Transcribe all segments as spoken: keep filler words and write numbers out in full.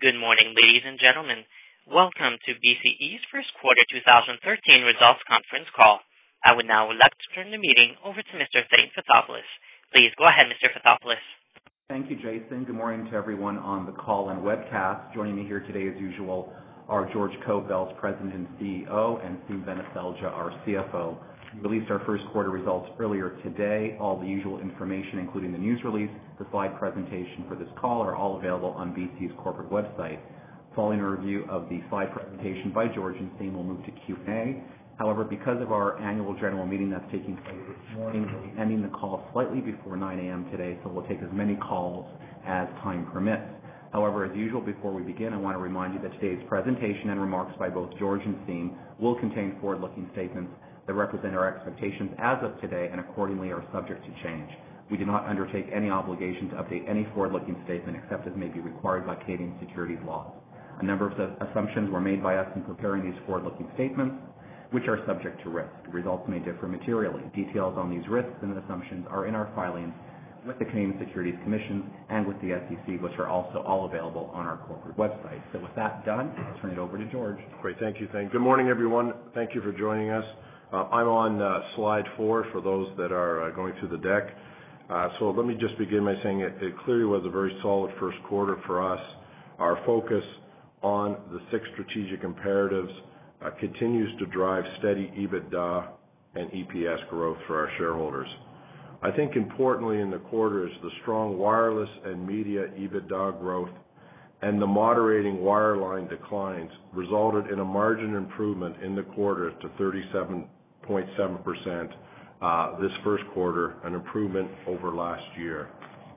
Good morning, ladies and gentlemen. Welcome to B C E's first quarter two thousand thirteen results conference call. I would now like to turn the meeting over to Mister Thane Fotopoulos. Please go ahead, Mister Fotopoulos. Thank you, Jason. Good morning to everyone on the call and webcast. Joining me here today, as usual, are George Cobell, President and C E O, and Steve Beneselja, our C F O. We released our first quarter results earlier today. All the usual information, including the news release, the slide presentation for this call, are all available on B C's corporate website. Following a review of the slide presentation by George and Steve, we'll move to Q and A. However, because of our annual general meeting that's taking place this morning, we'll be ending the call slightly before nine a.m. today, so we'll take as many calls as time permits. However, as usual, before we begin, I want to remind you that today's presentation and remarks by both George and Steve will contain forward-looking statements that represent our expectations as of today and accordingly are subject to change. We do not undertake any obligation to update any forward-looking statement except as may be required by Canadian securities laws. A number of assumptions were made by us in preparing these forward-looking statements, which are subject to risk. Results may differ materially. Details on these risks and assumptions are in our filings with the Canadian Securities Commission and with the S E C, which are also all available on our corporate website. So with that done, I'll turn it over to George. Great, thank you. Thank. Good morning, everyone. Thank you for joining us. Uh, I'm on uh, slide four for those that are uh, going through the deck. Uh, so let me just begin by saying it, it clearly was a very solid first quarter for us. Our focus on the six strategic imperatives uh, continues to drive steady EBITDA and E P S growth for our shareholders. I think importantly in the quarter is the strong wireless and media EBITDA growth and the moderating wireline declines resulted in a margin improvement in the quarter to thirty-seven point seven percent uh, this first quarter, an improvement over last year.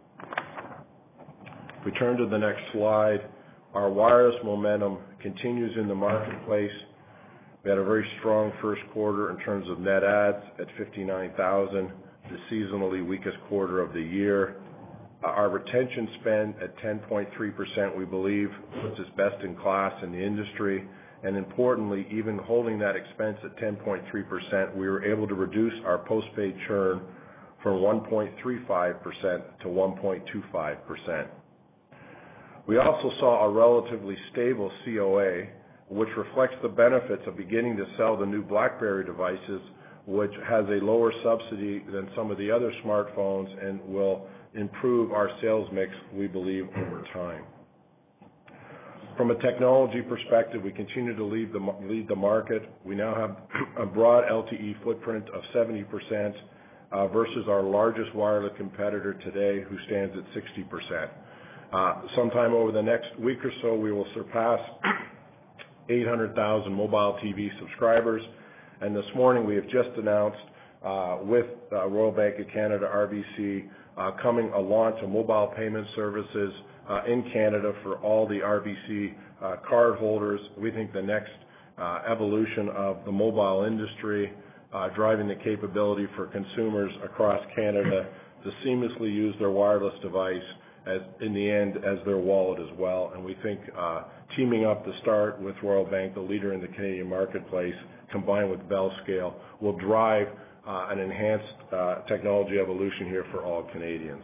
If we turn to the next slide, our wireless momentum continues in the marketplace. We had a very strong first quarter in terms of net adds at fifty-nine thousand, the seasonally weakest quarter of the year. Uh, our retention spend at ten point three percent, we believe, puts us best in class in the industry. And importantly, even holding that expense at ten point three percent, we were able to reduce our postpaid churn from one point three five percent to one point two five percent. We also saw a relatively stable C O A, which reflects the benefits of beginning to sell the new BlackBerry devices, which has a lower subsidy than some of the other smartphones and will improve our sales mix, we believe, over time. From a technology perspective, we continue to lead the, lead the market. We now have a broad L T E footprint of seventy percent uh, versus our largest wireless competitor today, who stands at sixty percent. Uh, sometime over the next week or so, we will surpass eight hundred thousand mobile T V subscribers. And this morning, we have just announced uh, with uh, Royal Bank of Canada, R B C, uh, coming a launch of mobile payment services uh, in Canada for all the R B C uh, card holders. We think the next uh, evolution of the mobile industry, uh, driving the capability for consumers across Canada to seamlessly use their wireless device as, in the end, as their wallet as well. And we think uh, teaming up to start with Royal Bank, the leader in the Canadian marketplace, combined with Bell Scale, will drive uh, an enhanced uh, technology evolution here for all Canadians.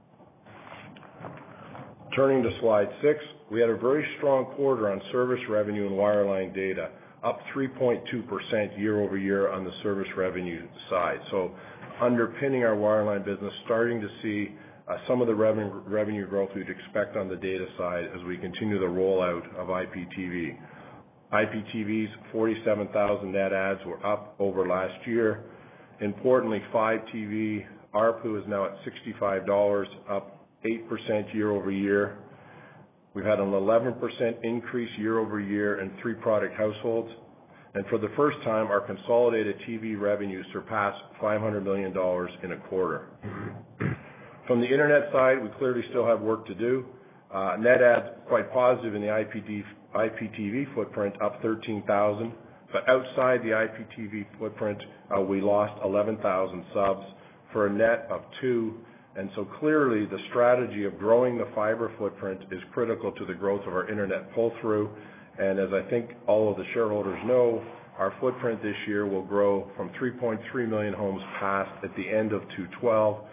Turning to slide six, we had a very strong quarter on service revenue and wireline data, up three point two percent year over year on the service revenue side. So underpinning our wireline business, starting to see uh, some of the revenue, revenue growth we'd expect on the data side as we continue the rollout of I P T V. I P T V's forty-seven thousand net adds were up over last year. Importantly, five T V A R P U is now at sixty-five dollars, up eight percent year over year. We've had an eleven percent increase year over year in three product households. And for the first time, our consolidated T V revenue surpassed five hundred million dollars in a quarter. From the internet side, we clearly still have work to do. Uh, net adds quite positive in the I P T V footprint, up thirteen thousand. But outside the I P T V footprint, uh, we lost eleven thousand subs for a net of two. And so clearly the strategy of growing the fiber footprint is critical to the growth of our internet pull-through. And as I think all of the shareholders know, our footprint this year will grow from three point three million homes passed at the end of two thousand twelve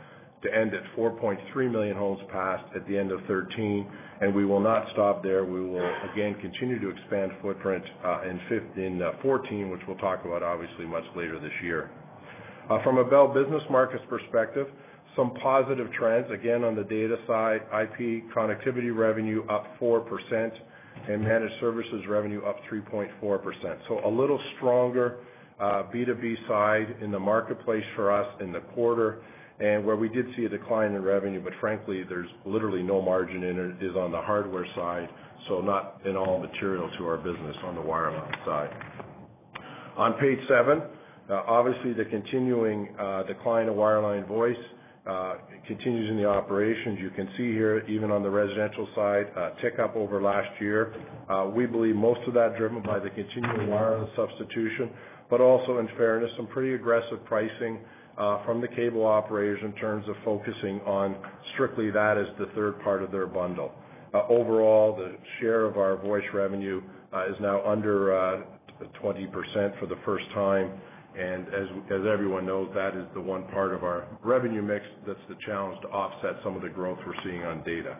to end at four point three million homes passed at the end of thirteen, and we will not stop there. We will again continue to expand footprint uh, in, fifteen, in uh, fourteen, which we'll talk about obviously much later this year. Uh, from a Bell Business Markets perspective, some positive trends. Again, on the data side, I P connectivity revenue up four percent and managed services revenue up three point four percent. So a little stronger uh, B two B side in the marketplace for us in the quarter, and where we did see a decline in revenue, but frankly, there's literally no margin in it, is on the hardware side, so not in all material to our business on the wireline side. On page seven, uh, obviously the continuing uh, decline of wireline voice uh, continues in the operations. You can see here, even on the residential side, uh, tick up over last year. Uh, we believe most of that driven by the continuing wireless substitution, but also, in fairness, some pretty aggressive pricing Uh, from the cable operators in terms of focusing on strictly that as the third part of their bundle. Uh, overall, the share of our voice revenue uh, is now under uh, twenty percent for the first time, and as, as everyone knows, that is the one part of our revenue mix that's the challenge to offset some of the growth we're seeing on data.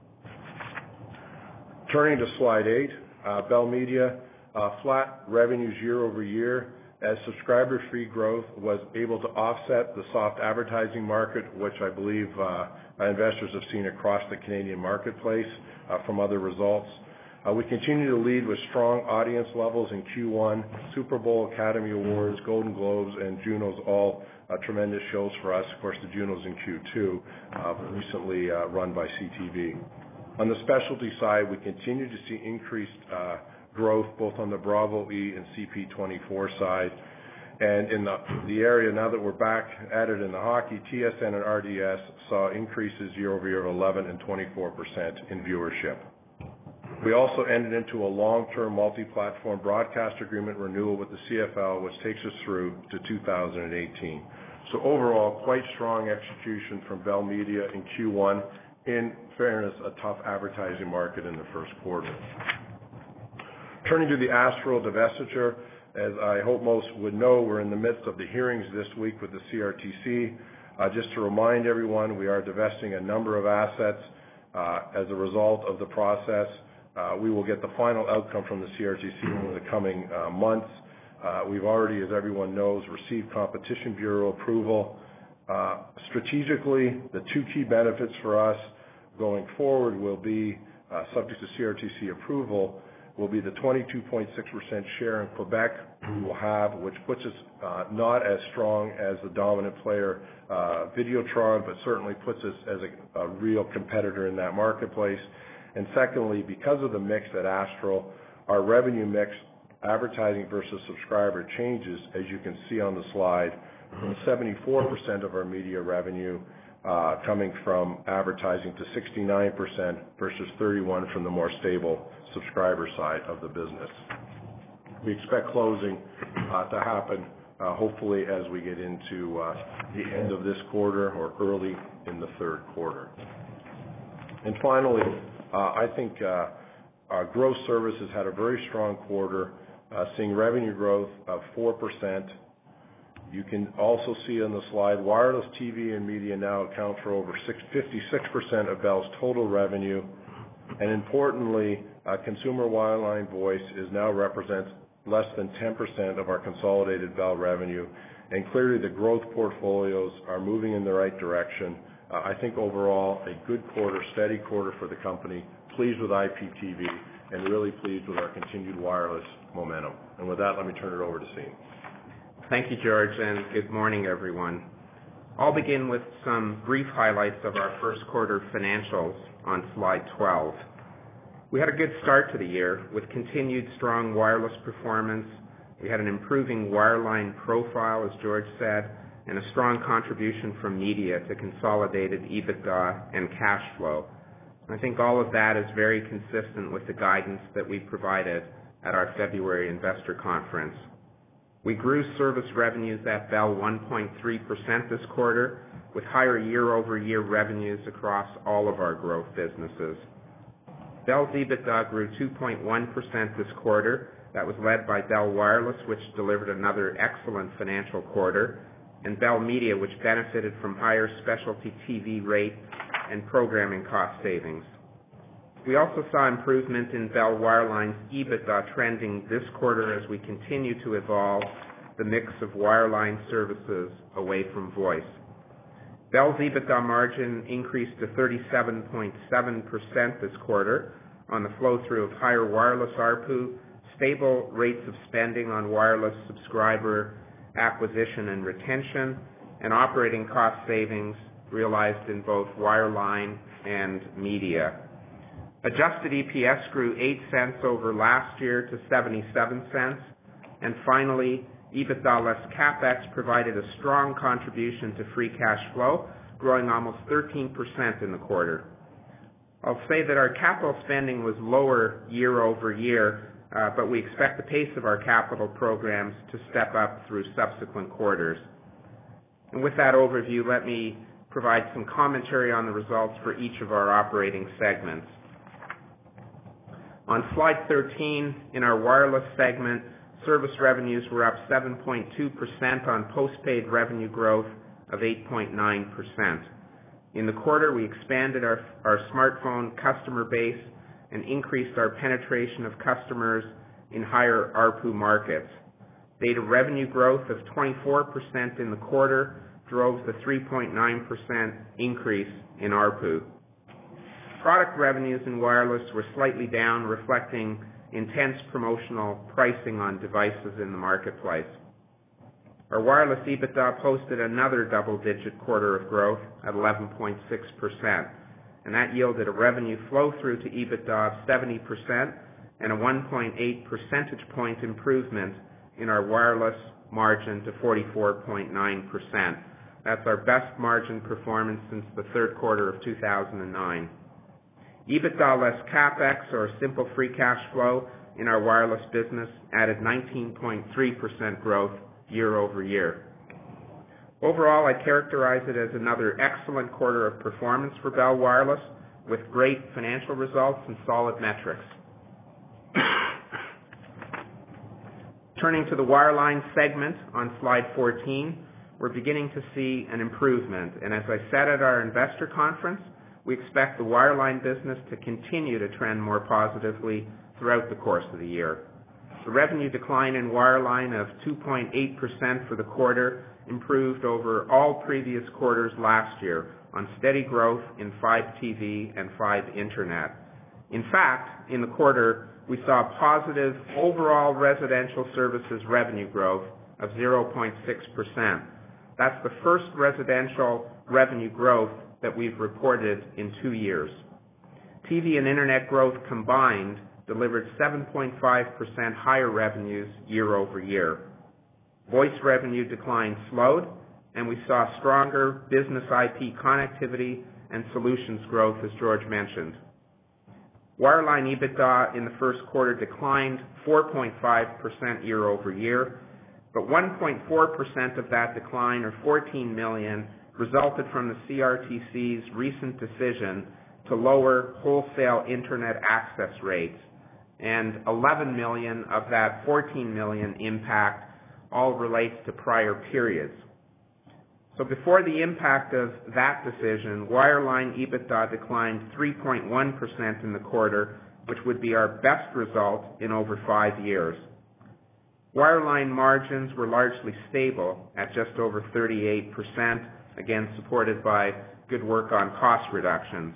Turning to slide eight, uh, Bell Media, uh, flat revenues year over year, as subscriber fee growth was able to offset the soft advertising market, which I believe uh, investors have seen across the Canadian marketplace uh, from other results. Uh, we continue to lead with strong audience levels in Q one, Super Bowl, Academy Awards, Golden Globes, and Junos, all uh, tremendous shows for us. Of course, the Junos in Q two, uh, recently uh, run by C T V. On the specialty side, we continue to see increased uh, growth both on the Bravo E and C P twenty-four side. And in the, the area, now that we're back at it in the hockey, T S N and R D S saw increases year over year of eleven and twenty-four percent in viewership. We also entered into a long-term multi-platform broadcast agreement renewal with the C F L, which takes us through to two thousand eighteen. So overall, quite strong execution from Bell Media in Q one. In fairness, a tough advertising market in the first quarter. Turning to the Astral divestiture, as I hope most would know, we're in the midst of the hearings this week with the C R T C. Uh, just to remind everyone, we are divesting a number of assets uh, as a result of the process. Uh, we will get the final outcome from the C R T C over the coming uh, months. Uh, we've already, as everyone knows, received Competition Bureau approval. Uh, strategically, the two key benefits for us going forward will be, uh, subject to C R T C approval, will be the twenty-two point six percent share in Quebec we will have, which puts us uh, not as strong as the dominant player, uh, Videotron, but certainly puts us as a, a real competitor in that marketplace. And secondly, because of the mix at Astral, our revenue mix, advertising versus subscriber, changes, as you can see on the slide, from seventy-four percent of our media revenue uh, coming from advertising to sixty-nine percent versus thirty-one from the more stable subscriber side of the business. We expect closing uh, to happen uh, hopefully as we get into uh, the end of this quarter or early in the third quarter. And finally, uh, I think uh, our gross services had a very strong quarter, uh, seeing revenue growth of four percent. You can also see on the slide, wireless T V and media now account for over fifty-six percent of Bell's total revenue. And importantly, uh, consumer wireline voice is now represents less than ten percent of our consolidated Bell revenue. And clearly the growth portfolios are moving in the right direction. Uh, I think overall a good quarter, steady quarter for the company, pleased with I P T V, and really pleased with our continued wireless momentum. And with that, let me turn it over to Siim. Thank you, George, and good morning, everyone. I'll begin with some brief highlights of our first quarter financials on slide twelve. We had a good start to the year with continued strong wireless performance. We had an improving wireline profile, as George said, and a strong contribution from media to consolidated EBITDA and cash flow. I think all of that is very consistent with the guidance that we provided at our February investor conference. We grew service revenues at Bell one point three percent this quarter, with higher year-over-year revenues across all of our growth businesses. Bell's EBITDA grew two point one percent this quarter. That was led by Bell Wireless, which delivered another excellent financial quarter. and Bell Media, which benefited from higher specialty T V rate and programming cost savings. We also saw improvement in Bell Wireline's EBITDA trending this quarter as we continue to evolve the mix of wireline services away from voice. Bell's EBITDA margin increased to thirty-seven point seven percent this quarter on the flow-through of higher wireless A R P U, stable rates of spending on wireless subscriber acquisition and retention, and operating cost savings realized in both wireline and media. Adjusted E P S grew eight cents over last year to seventy-seven cents. And finally, EBITDA less CapEx provided a strong contribution to free cash flow, growing almost thirteen percent in the quarter. I'll say that our capital spending was lower year over year, uh, but we expect the pace of our capital programs to step up through subsequent quarters. And with that overview, let me provide some commentary on the results for each of our operating segments. On slide thirteen, in our wireless segment, service revenues were up seven point two percent on postpaid revenue growth of eight point nine percent. In the quarter, we expanded our, our smartphone customer base and increased our penetration of customers in higher A R P U markets. Data revenue growth of twenty-four percent in the quarter drove the three point nine percent increase in A R P U. Product revenues in wireless were slightly down, reflecting intense promotional pricing on devices in the marketplace. Our wireless EBITDA posted another double-digit quarter of growth at eleven point six percent, and that yielded a revenue flow-through to EBITDA of seventy percent and a one point eight percentage point improvement in our wireless margin to forty-four point nine percent. That's our best margin performance since the third quarter of two thousand nine. EBITDA less CapEx, or simple free cash flow, in our wireless business added nineteen point three percent growth year over year. Overall, I characterize it as another excellent quarter of performance for Bell Wireless, with great financial results and solid metrics. Turning to the wireline segment on slide fourteen, we're beginning to see an improvement, and as I said at our investor conference, we expect the wireline business to continue to trend more positively throughout the course of the year. The revenue decline in wireline of two point eight percent for the quarter improved over all previous quarters last year on steady growth in Fibe T V and Fibe Internet. In fact, in the quarter, we saw positive overall residential services revenue growth of zero point six percent. That's the first residential revenue growth that we've reported in two years. T V and Internet growth combined delivered seven point five percent higher revenues year over year. Voice revenue decline slowed, and we saw stronger business I P connectivity and solutions growth, as George mentioned. Wireline EBITDA in the first quarter declined four point five percent year over year, but one point four percent of that decline, or fourteen million dollars, resulted from the C R T C's recent decision to lower wholesale Internet access rates, and eleven million dollars of that fourteen million dollars impact all relates to prior periods. So before the impact of that decision, wireline EBITDA declined three point one percent in the quarter, which would be our best result in over five years. Wireline margins were largely stable at just over thirty-eight percent, again supported by good work on cost reductions.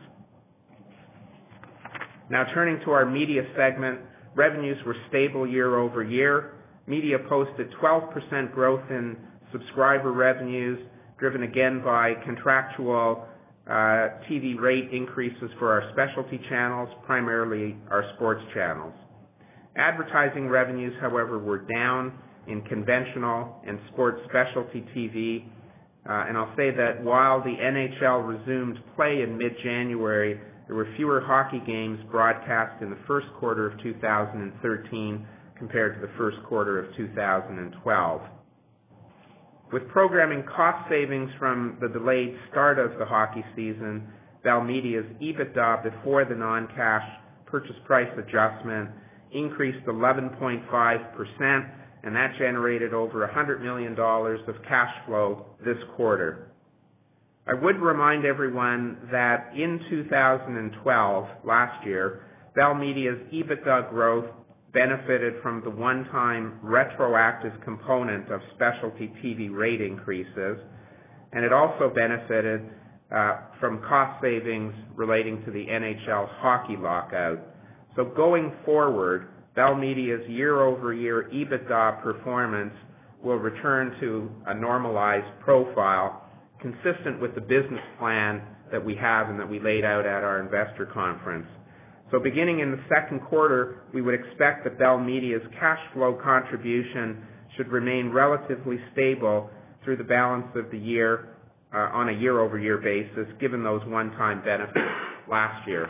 Now turning to our media segment, revenues were stable year over year. Media posted twelve percent growth in subscriber revenues, driven again by contractual uh, T V rate increases for our specialty channels, primarily our sports channels. Advertising revenues, however, were down in conventional and sports specialty T V, uh, and I'll say that while the N H L resumed play in mid-January, there were fewer hockey games broadcast in the first quarter of two thousand thirteen compared to the first quarter of two thousand twelve. With programming cost savings from the delayed start of the hockey season, Bell Media's EBITDA before the non-cash purchase price adjustment increased eleven point five percent, and that generated over one hundred million dollars of cash flow this quarter. I would remind everyone that in two thousand twelve, last year, Bell Media's EBITDA growth benefited from the one-time retroactive component of specialty T V rate increases, and it also benefited uh, from cost savings relating to the N H L hockey lockout. So going forward, Bell Media's year-over-year EBITDA performance will return to a normalized profile consistent with the business plan that we have and that we laid out at our investor conference. So beginning in the second quarter, we would expect that Bell Media's cash flow contribution should remain relatively stable through the balance of the year uh, on a year-over-year basis, given those one-time benefits last year.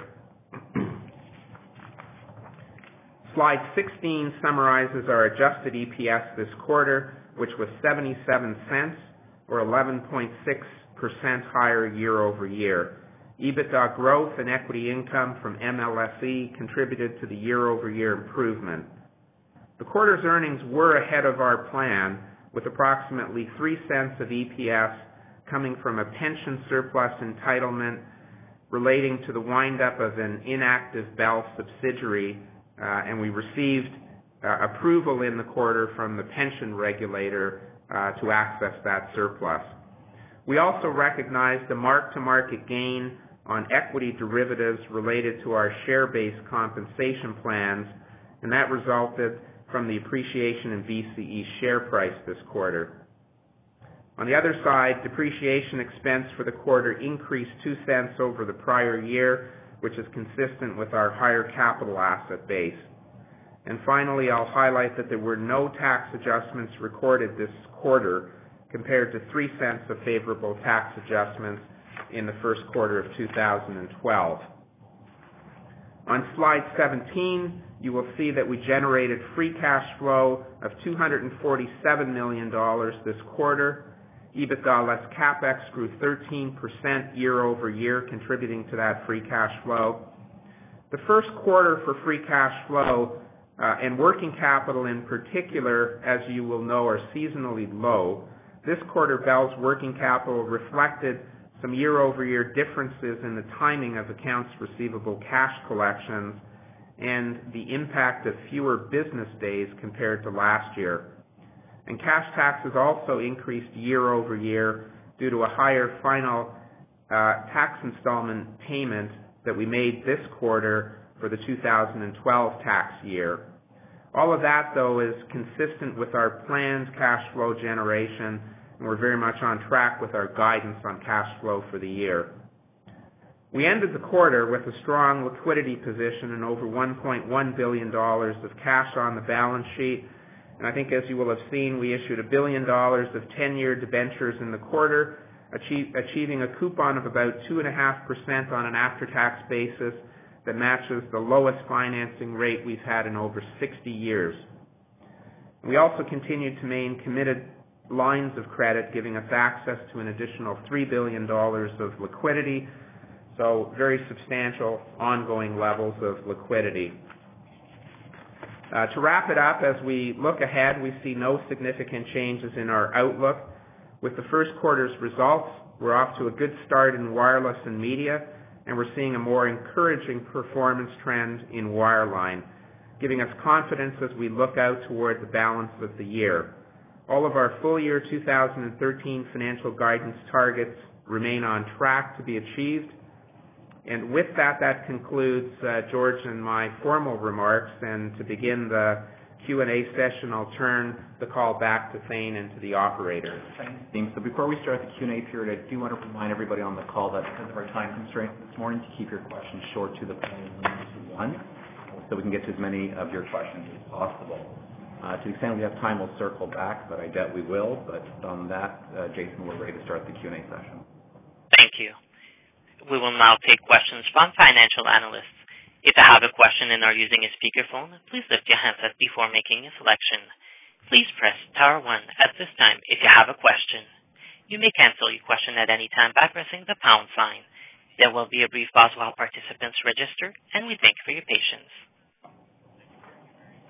Slide sixteen summarizes our adjusted E P S this quarter, which was seventy-seven cents, or eleven point six percent higher year-over-year. EBITDA growth and equity income from M L S E contributed to the year-over-year improvement. The quarter's earnings were ahead of our plan, with approximately three cents of E P S coming from a pension surplus entitlement relating to the wind-up of an inactive Bell subsidiary, uh, and we received uh, approval in the quarter from the pension regulator uh, to access that surplus. We also recognized a mark-to-market gain on equity derivatives related to our share-based compensation plans, and that resulted from the appreciation in B C E's share price this quarter. On the other side, depreciation expense for the quarter increased two cents over the prior year, which is consistent with our higher capital asset base. And finally, I'll highlight that there were no tax adjustments recorded this quarter compared to three cents of favorable tax adjustments in the first quarter of two thousand twelve. On slide seventeen, you will see that we generated free cash flow of two hundred forty-seven million dollars this quarter. EBITDA less CapEx grew thirteen percent year over year, contributing to that free cash flow. The first quarter for free cash flow uh, and working capital in particular, as you will know, are seasonally low. This quarter, Bell's working capital reflected some year-over-year differences in the timing of accounts receivable cash collections and the impact of fewer business days compared to last year. And cash taxes also increased year-over-year due to a higher final uh, tax installment payment that we made this quarter for the two thousand twelve tax year. All of that, though, is consistent with our planned cash flow generation, and we're very much on track with our guidance on cash flow for the year. We ended the quarter with a strong liquidity position and over one point one billion dollars of cash on the balance sheet. And I think, as you will have seen, we issued a billion dollars of ten-year debentures in the quarter, achieve, achieving a coupon of about two point five percent on an after-tax basis that matches the lowest financing rate we've had in over sixty years. We also continued to maintain committed lines of credit, giving us access to an additional three billion dollars of liquidity, so very substantial ongoing levels of liquidity. Uh, to wrap it up, as we look ahead, we see no significant changes in our outlook. With the first quarter's results, we're off to a good start in wireless and media, and we're seeing a more encouraging performance trend in wireline, giving us confidence as we look out toward the balance of the year. All of our full-year two thousand thirteen financial guidance targets remain on track to be achieved. And with that, that concludes uh, George and my formal remarks. And to begin the Q and A session, I'll turn the call back to Thane and to the operator. Thanks, Dean. So before we start the Q and A period, I do want to remind everybody on the call that because of our time constraints this morning, to keep your questions short to the point, limit to one, so we can get to as many of your questions as possible. Uh, to the extent we have time, we'll circle back, but I doubt we will. But on that, uh, Jason, we're ready to start the Q and A session. Thank you. We will now take questions from financial analysts. If you have a question and are using a speakerphone, please lift your handset before making a selection. Please press star one at this time if you have a question. You may cancel your question at any time by pressing the pound sign. There will be a brief pause while participants register, and we thank you for your patience.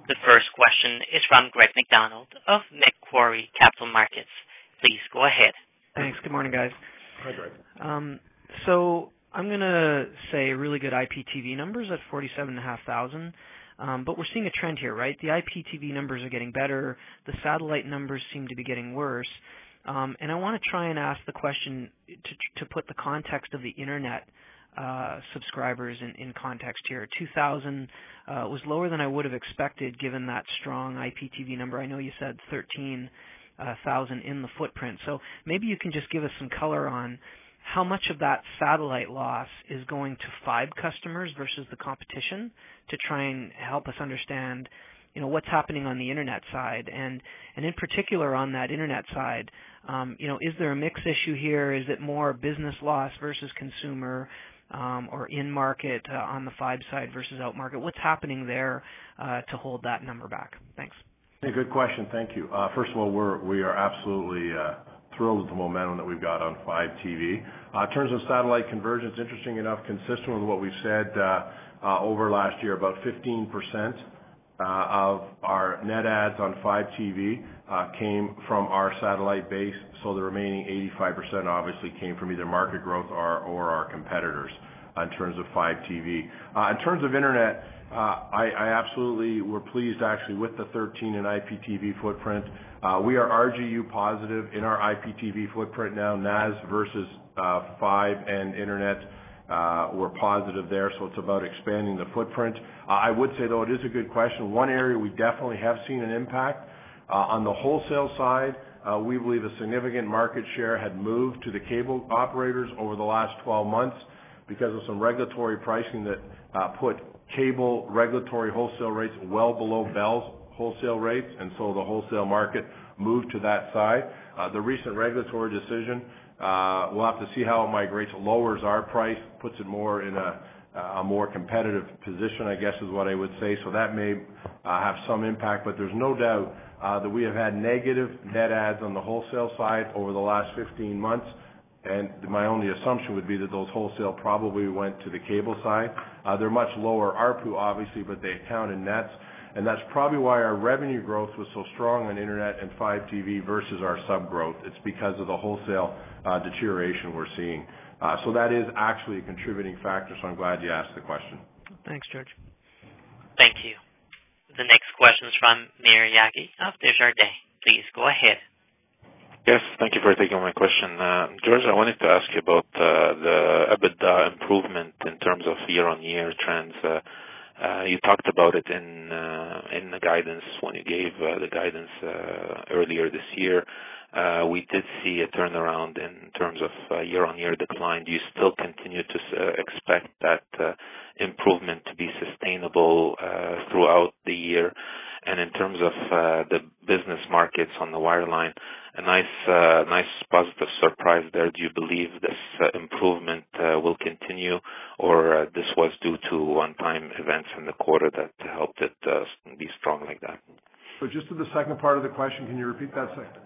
The first question is from Greg McDonald of Macquarie Capital Markets. Please go ahead. Thanks. Good morning, guys. Hi, Greg. Um, so I'm going to say really good I P T V numbers at forty-seven thousand five hundred. Um, but we're seeing a trend here, right? The I P T V numbers are getting better. The satellite numbers seem to be getting worse. Um, and I want to try and ask the question to, to put the context of the Internet uh, subscribers in, in context here. two thousand uh, was lower than I would have expected given that strong I P T V number. I know you said thirteen thousand in the footprint. So maybe you can just give us some color on how much of that satellite loss is going to Fibe customers versus the competition to try and help us understand, you know, what's happening on the Internet side. And, and in particular on that Internet side, um, you know, is there a mix issue here? Is it more business loss versus consumer? Um, or in-market uh, on the Fibe side versus out-market? What's happening there uh, to hold that number back? Thanks. Hey, good question. Thank you. Uh, first of all, we're, we are absolutely uh, thrilled with the momentum that we've got on Fibe T V. Uh, in terms of satellite convergence, interesting enough, consistent with what we've said uh, uh, over last year, about fifteen percent uh, of our net adds on Fibe T V uh, came from our satellite base, so the remaining eighty-five percent obviously came from either market growth or, or our competitors uh, in terms of Fibe T V. Uh, in terms of Internet, uh, I, I absolutely were pleased actually with the thirteen in I P T V footprint. Uh, we are R G U positive in our I P T V footprint now, N A S versus uh, Fibe and Internet. Uh, we're positive there, so it's about expanding the footprint. Uh, I would say, though, it is a good question. One area we definitely have seen an impact. Uh, on the wholesale side, uh, we believe a significant market share had moved to the cable operators over the last twelve months because of some regulatory pricing that uh, put cable regulatory wholesale rates well below Bell's wholesale rates, and so the wholesale market moved to that side. Uh, the recent regulatory decision, uh, we'll have to see how it migrates, lowers our price, puts it more in a, a more competitive position, I guess is what I would say. So that may uh, have some impact, but there's no doubt uh, that we have had negative net adds on the wholesale side over the last fifteen months. And my only assumption would be that those wholesale probably went to the cable side. Uh, they're much lower A R P U, obviously, but they count in nets. And that's probably why our revenue growth was so strong on Internet and Fibe T V versus our sub growth. It's because of the wholesale uh, deterioration we're seeing. Uh, so that is actually a contributing factor, so I'm glad you asked the question. Thanks, George. Thank you. The next question is from Maher Yaghi of Desjardins. Please go ahead. Yes, thank you for taking my question. Uh, George, I wanted to ask you about uh, the EBITDA improvement in terms of year-on-year trends. Uh, uh, you talked about it in uh, in the guidance when you gave uh, the guidance uh, earlier this year. Uh, we did see a turnaround in terms of uh, year-on-year decline. Do you still continue to uh, expect that uh, improvement to be sustainable uh, throughout the year? And in terms of uh, the business markets on the wireline, a nice, uh, nice positive surprise there. Do you believe this uh, improvement uh, will continue, or uh, this was due to one-time events in the quarter that helped it uh, be strong like that? So just to the second part of the question, can you repeat that second?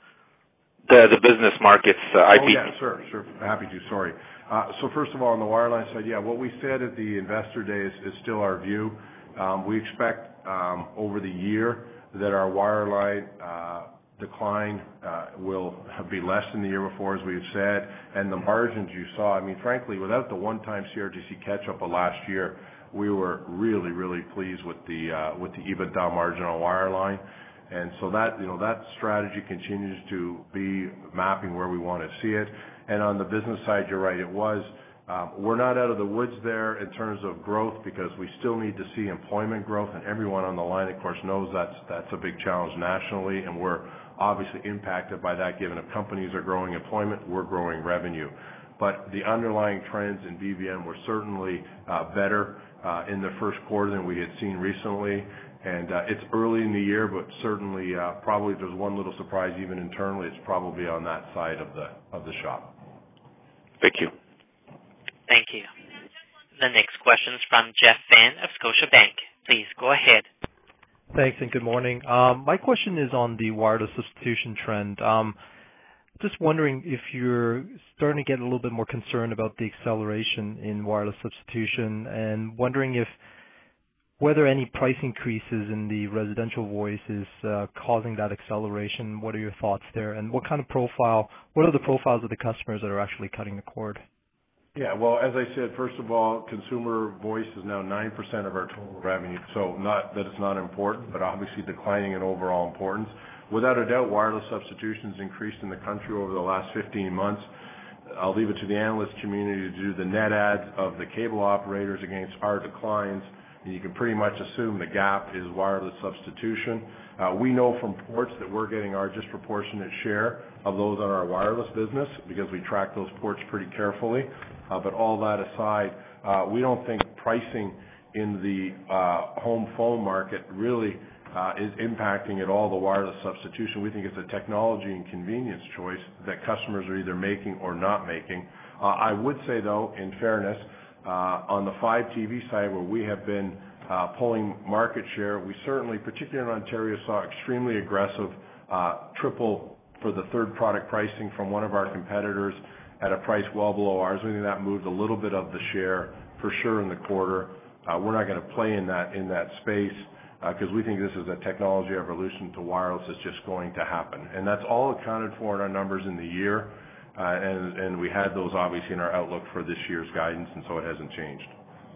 The, the business markets, uh, I P. Oh, yeah, sure, sure. Happy to, sorry. Uh, so first of all, on the wireline side, yeah, what we said at the Investor Day is, is still our view. Um, we expect um, over the year that our wireline uh, decline uh, will be less than the year before, as we've said, and the margins you saw, I mean, frankly, without the one-time C R T C catch-up of last year, we were really, really pleased with the uh, with the EBITDA margin on wireline. And so that, you know, that strategy continues to be mapping where we want to see it. And on the business side, you're right, it was. Um, we're not out of the woods there in terms of growth because we still need to see employment growth, and everyone on the line, of course, knows that's that's a big challenge nationally, and we're obviously impacted by that given if companies are growing employment, we're growing revenue. But the underlying trends in B V N were certainly uh, better uh, in the first quarter than we had seen recently. And uh, it's early in the year, but certainly uh, probably if there's one little surprise even internally, it's probably on that side of the of the shop. Thank you. Thank you. The next question is from Jeff Fan of Scotiabank. Please go ahead. Thanks, and good morning. Um, my question is on the wireless substitution trend. Um, just wondering if you're starting to get a little bit more concerned about the acceleration in wireless substitution, and wondering if whether any price increases in the residential voice is uh, causing that acceleration. What are your thoughts there? And what kind of profile, what are the profiles of the customers that are actually cutting the cord? Yeah, well, as I said, first of all, consumer voice is now nine percent of our total revenue. So not that it's not important, but obviously declining in overall importance. Without a doubt, wireless substitutions increased in the country over the last fifteen months. I'll leave it to the analyst community to do the net adds of the cable operators against our declines. And you can pretty much assume the gap is wireless substitution. Uh, we know from ports that we're getting our disproportionate share of those on our wireless business because we track those ports pretty carefully. Uh, but all that aside, uh, we don't think pricing in the uh, home phone market really uh, is impacting at all the wireless substitution. We think it's a technology and convenience choice that customers are either making or not making. Uh, I would say, though, in fairness, uh, on the five T V side where we have been uh, pulling market share, we certainly, particularly in Ontario, saw extremely aggressive uh, triple for the third product pricing from one of our competitors at a price well below ours. We think that moved a little bit of the share for sure in the quarter. Uh, we're not going to play in that in that space because uh, we think this is a technology evolution to wireless that's just going to happen. And that's all accounted for in our numbers in the year. Uh, and, and we had those obviously in our outlook for this year's guidance, and so it hasn't changed.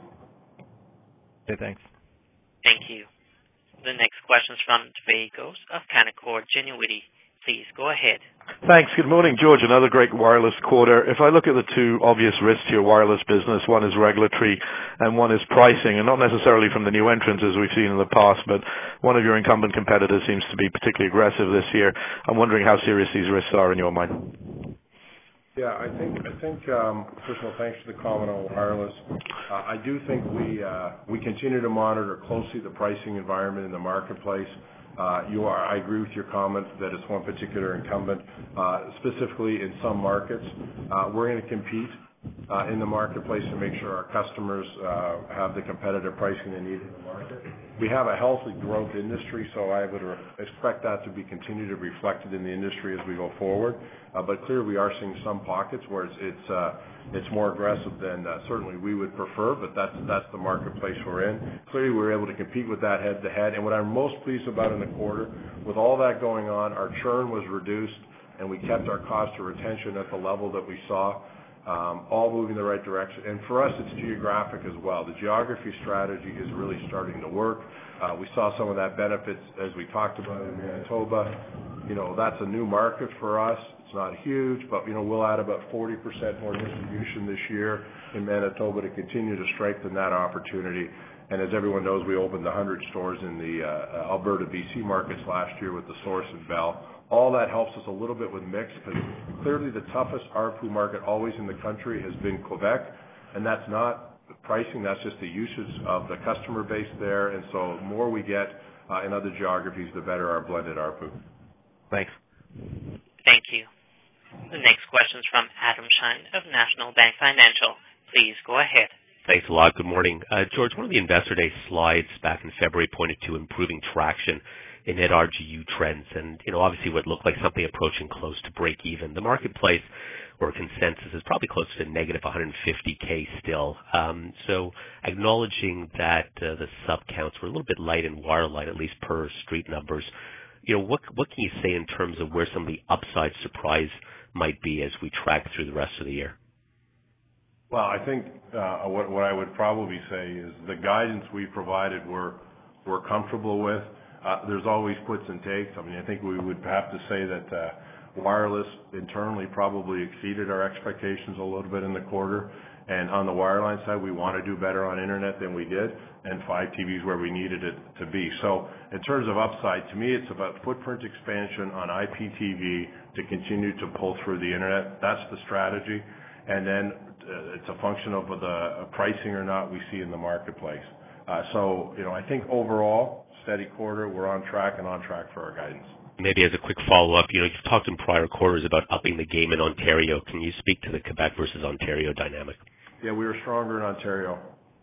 Okay, thanks. Thank you. The next question is from Dave Ghost of Canaccord Genuity. Please go ahead. Thanks. Good morning, George. Another great wireless quarter. If I look at the two obvious risks to your wireless business, one is regulatory and one is pricing, and not necessarily from the new entrants as we've seen in the past, but one of your incumbent competitors seems to be particularly aggressive this year. I'm wondering how serious these risks are in your mind. Yeah, I think, I think um, first of all, thanks for the comment on wireless. Uh, I do think we uh, we continue to monitor closely the pricing environment in the marketplace. Uh, you are, I agree with your comment that it's one particular incumbent, uh, specifically in some markets. Uh, we're going to compete uh, in the marketplace to make sure our customers uh, have the competitive pricing they need in the market. We have a healthy growth industry, so I would re- expect that to be continued to be reflected in the industry as we go forward. Uh, but clearly, we are seeing some pockets where it's it's, uh, it's more aggressive than uh, certainly we would prefer. But that's that's the marketplace we're in. Clearly, we were able to compete with that head to head. And what I'm most pleased about in the quarter, with all that going on, our churn was reduced, and we kept our cost of retention at the level that we saw. Um, all moving in the right direction. And for us, it's geographic as well. The geography strategy is really starting to work. Uh, we saw some of that benefits as we talked about in Manitoba. You know, that's a new market for us. It's not huge, but, you know, we'll add about forty percent more distribution this year in Manitoba to continue to strengthen that opportunity. And as everyone knows, we opened one hundred stores in the uh, Alberta, B C markets last year with the Source and Bell. All that helps us a little bit with mix because clearly the toughest A R P U market always in the country has been Quebec, and that's not the pricing, that's just the usage of the customer base there. And so the more we get uh, in other geographies, the better our blended A R P U. Thanks. Thank you. The next question is from Adam Shine of National Bank Financial. Please go ahead. Thanks a lot. Good morning. Uh, George, one of the Investor Day slides back in February pointed to improving traction in net R G U trends and, you know, obviously what looked like something approaching close to break even. The marketplace or consensus is probably close to negative one hundred fifty K still. Um, so acknowledging that uh, the sub counts were a little bit light in wireline, at least per street numbers, you know, what what can you say in terms of where some of the upside surprise might be as we track through the rest of the year? Well, I think uh, what, what I would probably say is the guidance we provided we're, we're comfortable with. Uh, there's always puts and takes. I mean, I think we would have to say that uh, wireless internally probably exceeded our expectations a little bit in the quarter. And on the wireline side, we want to do better on internet than we did, and five T Vs where we needed it to be. So in terms of upside, to me, it's about footprint expansion on I P T V to continue to pull through the internet. That's the strategy. And then uh, it's a function of the uh, pricing or not we see in the marketplace. Uh, so, you know, I think overall, steady quarter, we're on track and on track for our guidance. Maybe as a quick follow-up, you know, you've talked in prior quarters about upping the game in Ontario. Can you speak to the Quebec versus Ontario dynamic? Yeah, we were stronger in Ontario.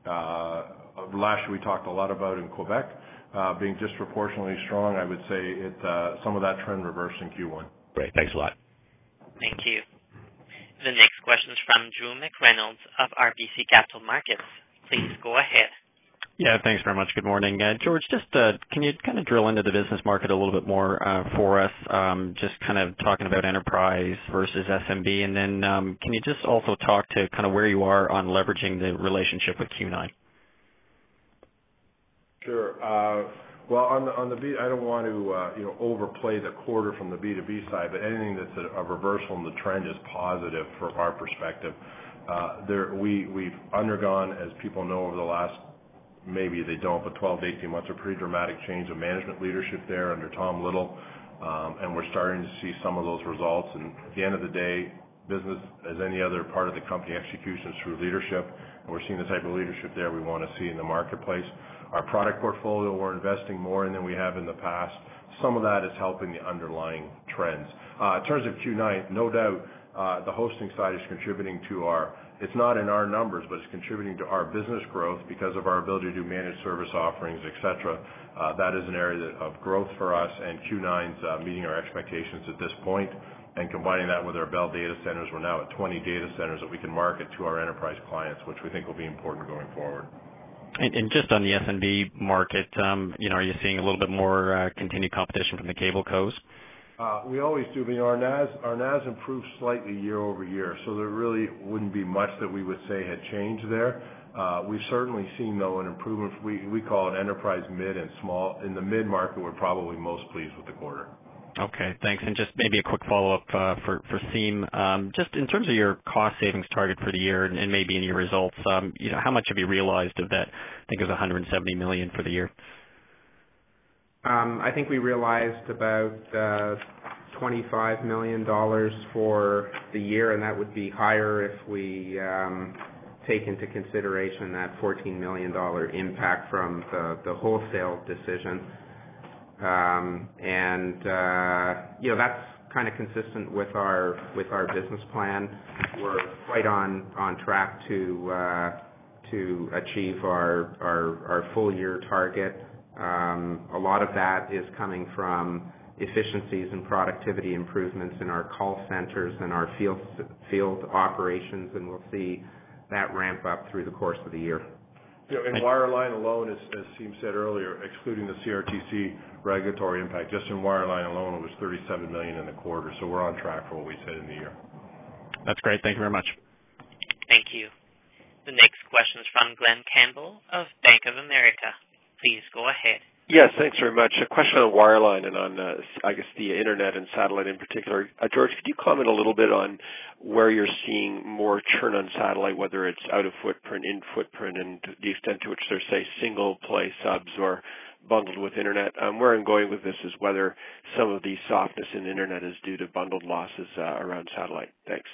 Uh, last year we talked a lot about in Quebec uh, being disproportionately strong. I would say it uh, some of that trend reversed in Q one. Great, thanks a lot. Thank you. The next question is from Drew McReynolds of R B C Capital Markets. Please go ahead. Yeah, thanks very much. Good morning. Uh, George, just uh, can you kind of drill into the business market a little bit more uh, for us, um, just kind of talking about enterprise versus S M B, and then um, can you just also talk to kind of where you are on leveraging the relationship with Q nine? Sure. Uh, well, on the on the B, I don't want to uh, you know overplay the quarter from the B two B side, but anything that's a, a reversal in the trend is positive from our perspective. Uh, there, we we've undergone, as people know, over the last maybe they don't, but twelve to eighteen months, a pretty dramatic change of management leadership there under Tom Little, um, and we're starting to see some of those results. And at the end of the day, business, as any other part of the company, execution is through leadership, and we're seeing the type of leadership there we want to see in the marketplace. Our product portfolio, we're investing more in than we have in the past. Some of that is helping the underlying trends. Uh, in terms of Q nine, no doubt, uh, the hosting side is contributing to our It's not in our numbers, but it's contributing to our business growth because of our ability to do managed service offerings, et cetera. Uh, that is an area that, of growth for us, and Q nine's uh, meeting our expectations at this point. And combining that with our Bell data centers, we're now at twenty data centers that we can market to our enterprise clients, which we think will be important going forward. And, and just on the S M B market, um, you know, are you seeing a little bit more uh, continued competition from the cable cos? Uh, we always do, but you know, our N A S, our N A S improved slightly year over year, so there really wouldn't be much that we would say had changed there. Uh, we've certainly seen, though, an improvement. We, we call it enterprise mid and small. In the mid market, we're probably most pleased with the quarter. Okay, thanks. And just maybe a quick follow-up uh, for, for Seem. Um, just in terms of your cost savings target for the year and, and maybe in your results, um, you know, how much have you realized of that? I think it was one hundred seventy million dollars for the year. Um, I think we realized about uh, twenty-five million dollars for the year, and that would be higher if we um, take into consideration that fourteen million dollars impact from the, the wholesale decision. Um, and, uh, you know, that's kind of consistent with our with our business plan. We're quite on, on track to uh, to achieve our, our, our full year target. Um, a lot of that is coming from efficiencies and productivity improvements in our call centers and our field field operations, and we'll see that ramp up through the course of the year. You know, in wireline alone, as, as Seem said earlier, excluding the C R T C regulatory impact, just in wireline alone, it was thirty-seven million dollars in the quarter. So we're on track for what we said in the year. That's great. Thank you very much. Thank you. The next question is from Glenn Campbell of Bank of America. Please go ahead. Yes, thanks very much. A question on wireline and on, uh, I guess, the internet and satellite in particular. Uh, George, could you comment a little bit on where you're seeing more churn on satellite, whether it's out of footprint, in footprint, and the extent to which there's, say, single play subs or bundled with internet? Um, where I'm going with this is whether some of the softness in internet is due to bundled losses uh, around satellite. Thanks.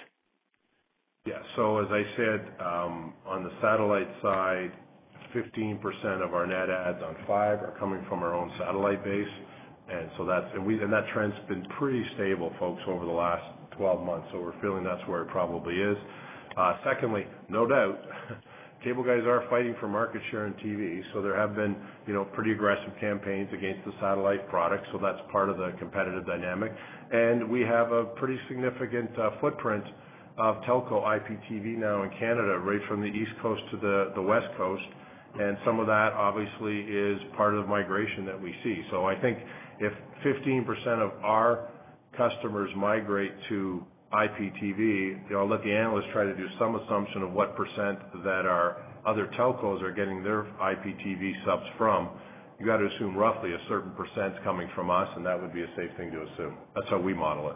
Yeah, so as I said, um, on the satellite side, fifteen percent of our net adds on five are coming from our own satellite base, and so that's and we and that trend's been pretty stable, folks, over the last twelve months. So we're feeling that's where it probably is. Uh, secondly, no doubt, cable guys are fighting for market share in T V, so there have been you know pretty aggressive campaigns against the satellite product. So that's part of the competitive dynamic, and we have a pretty significant uh, footprint of telco I P T V now in Canada, right from the East Coast to the the West Coast. And some of that obviously is part of the migration that we see. So I think if fifteen percent of our customers migrate to I P T V, you know, I'll let the analysts try to do some assumption of what percent that our other telcos are getting their I P T V subs from. You got to assume roughly a certain percent coming from us, and that would be a safe thing to assume. That's how we model it.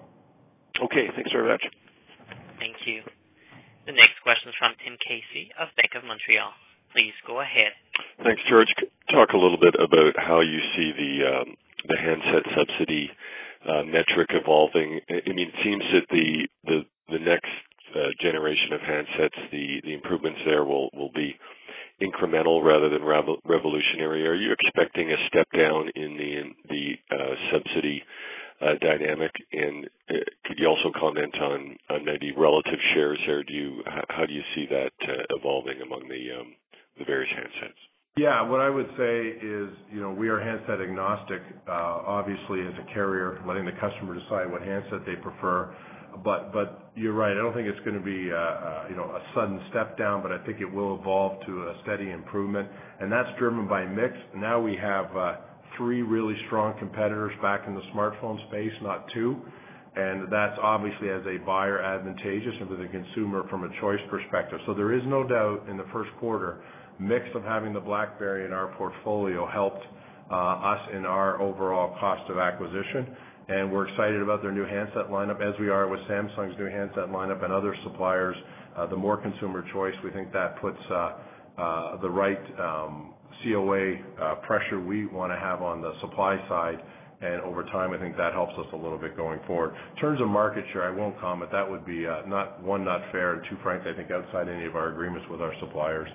Okay, thanks very much. Thank you. The next question is from Tim Casey of Bank of Montreal. Please go ahead. Thanks, George. Talk a little bit about how you see the um, the handset subsidy uh, metric evolving. I mean, it seems that the the, the next uh, generation of handsets, the, the improvements there will, will be incremental rather than revo- revolutionary. Are you expecting a step down in the in the uh, subsidy uh, dynamic? And uh, could you also comment on, on maybe relative shares there? Do you how do you see that uh, evolving among the um, the various handsets? Yeah, what I would say is, you know, we are handset agnostic, uh, obviously as a carrier, letting the customer decide what handset they prefer. but but you're right. I don't think it's going to be uh, uh, you know a sudden step down, but I think it will evolve to a steady improvement, and that's driven by mix. Now we have uh, three really strong competitors back in the smartphone space, not two, and that's obviously as a buyer advantageous and for the consumer from a choice perspective. So there is no doubt in the first quarter, mix of having the BlackBerry in our portfolio helped uh, us in our overall cost of acquisition. And we're excited about their new handset lineup, as we are with Samsung's new handset lineup and other suppliers. Uh, the more consumer choice, we think that puts uh, uh, the right um, C O A uh, pressure we want to have on the supply side. And over time, I think that helps us a little bit going forward. In terms of market share, I won't comment. That would be uh, not one, not fair, and two, frankly, I think outside any of our agreements with our suppliers.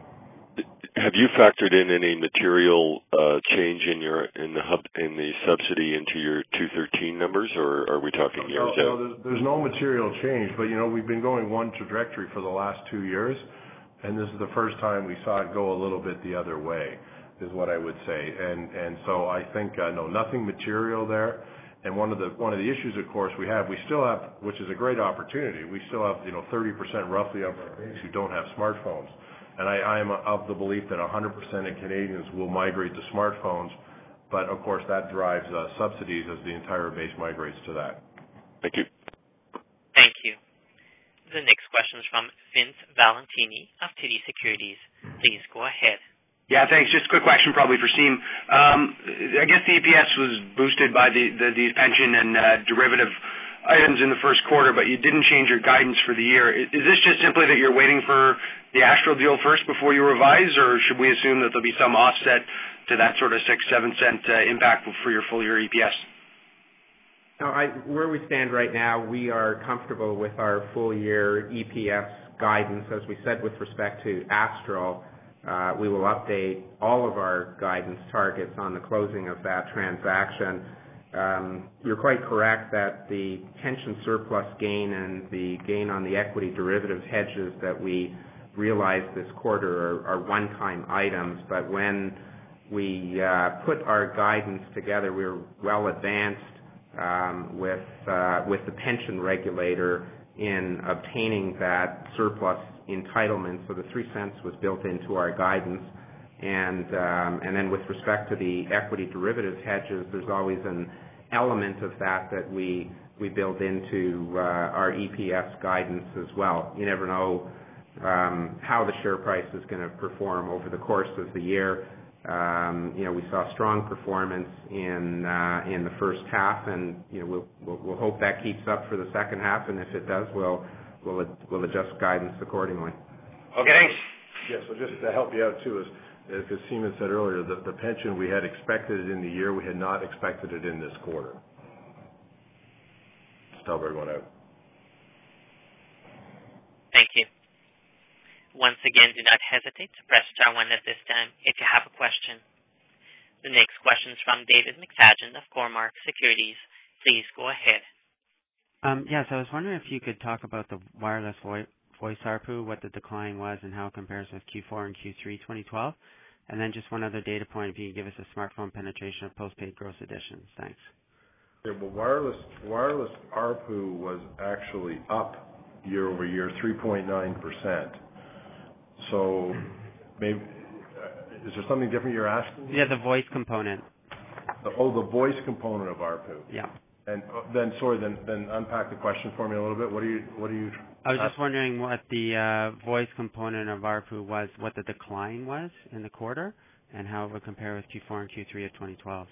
Have you factored in any material uh, change in your in the hub in the subsidy into your two thirteen numbers, or are we talking years no, out? No, there's, there's no material change, but you know we've been going one trajectory for the last two years, and this is the first time we saw it go a little bit the other way, is what I would say. And and so I think uh, no, nothing material there. And one of the one of the issues, of course, we have we still have, which is a great opportunity. We still have you know thirty percent roughly of our base who don't have smartphones. And I, I am of the belief that one hundred percent of Canadians will migrate to smartphones, but of course that drives uh, subsidies as the entire base migrates to that. Thank you. Thank you. The next question is from Vince Valentini of T D Securities. Please go ahead. Yeah, thanks. Just a quick question probably for Siim. Um, I guess the E P S was boosted by the, the these pension and uh, derivative items in the first quarter, but you didn't change your guidance for the year. Is this just simply that you're waiting for the Astral deal first before you revise, or should we assume that there'll be some offset to that sort of six, seven cent uh, impact for your full year E P S? No, I, where we stand right now, we are comfortable with our full year E P S guidance. As we said with respect to Astral, uh, we will update all of our guidance targets on the closing of that transaction. Um, you're quite correct that the pension surplus gain and the gain on the equity derivatives hedges that we realized this quarter are, are one-time items, but when we uh, put our guidance together, we were well advanced um, with, uh, with the pension regulator in obtaining that surplus entitlement, so the three cents was built into our guidance. And um, and then with respect to the equity derivative hedges, there's always an element of that that we we build into uh, our E P S guidance as well. You never know um, how the share price is going to perform over the course of the year. Um, you know, we saw strong performance in uh, in the first half, and you know we'll, we'll we'll hope that keeps up for the second half. And if it does, we'll we'll we'll adjust guidance accordingly. Okay, thanks. Yeah. So just to help you out too is. As Siim said earlier, the, the pension, we had expected it in the year. We had not expected it in this quarter. Just tell everyone out. Thank you. Once again, do not hesitate to press star one at this time if you have a question. The next question is from David McFadgen of Cormark Securities. Please go ahead. Um, yes, I was wondering if you could talk about the wireless voice. Voice A R P U, what the decline was, and how it compares with Q four and Q three twenty twelve. And then just one other data point, if you could give us a smartphone penetration of postpaid gross additions. Thanks. Yeah, well, wireless wireless A R P U was actually up year over year, three point nine percent. So maybe uh, is there something different you're asking? Yeah, the voice component. The, oh, the voice component of A R P U. Yeah. And uh, then, sorry, then then unpack the question for me a little bit. What are you what are you? I was just wondering what the uh, voice component of A R P U was, what the decline was in the quarter, and how it would compare with Q four and Q three of twenty twelve.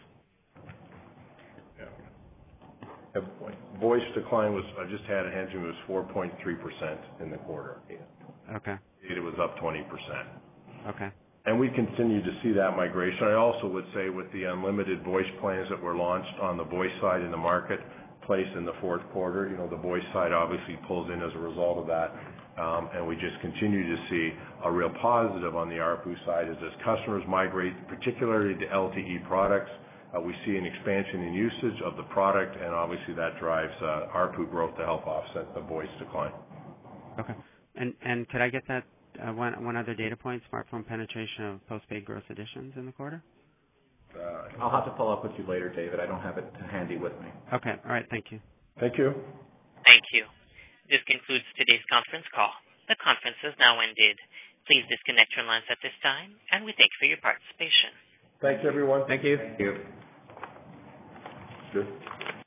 Yeah. Voice decline was, I just had it hands me, was four point three percent in the quarter. Okay. It was up twenty percent. Okay. And we continue to see that migration. I also would say with the unlimited voice plans that were launched on the voice side in the marketplace in the fourth quarter, you know, the voice side obviously pulls in as a result of that. Um, and we just continue to see a real positive on the A R P U side as, as customers migrate, particularly to L T E products. Uh, we see an expansion in usage of the product, and obviously that drives uh, A R P U growth to help offset the voice decline. Okay. And and could I get that uh, one one other data point, smartphone penetration of postpaid gross additions in the quarter? Uh, I'll have to follow up with you later, David. I don't have it handy with me. Okay. All right. Thank you. Thank you. Thank you. This concludes today's conference call. The conference has now ended. Please disconnect your lines at this time, and we thank you for your participation. Thanks, everyone. Thank you. Thank you. Good.